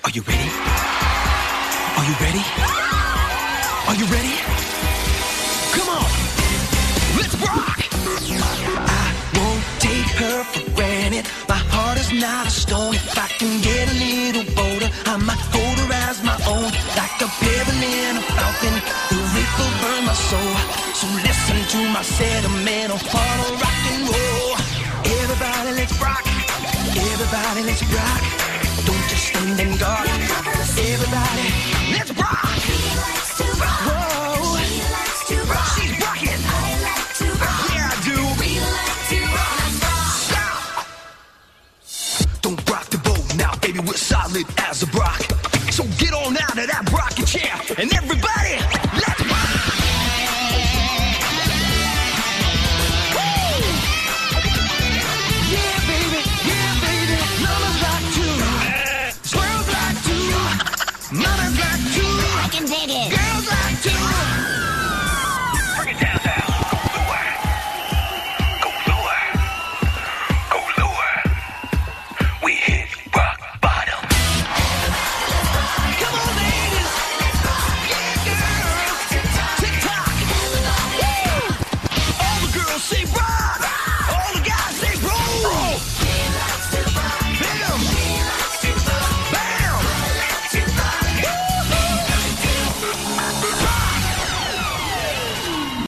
Are you ready? Are you ready? Are you ready? Come on, let's rock! I won't take her for granted. My heart is not a stone. If I can get a little bolder, I might hold her as my own. Like a pebble in a fountain, the ripple burn my soul. So listen to my sentimental part of rock and roll. Everybody, let's rock. Everybody, let's rock. Don't just stand in dark. Everybody, let's rock. He likes to rock. Whoa. She likes to rock. She's rocking. I like to rock. Yeah, I do. We like to rock. Let's rock. Stop. Don't rock the boat now, baby. We're solid as a rock. So get on out of that rocking chair and everybody, let's rock. Mama's like to. I can dig it. Girls like to.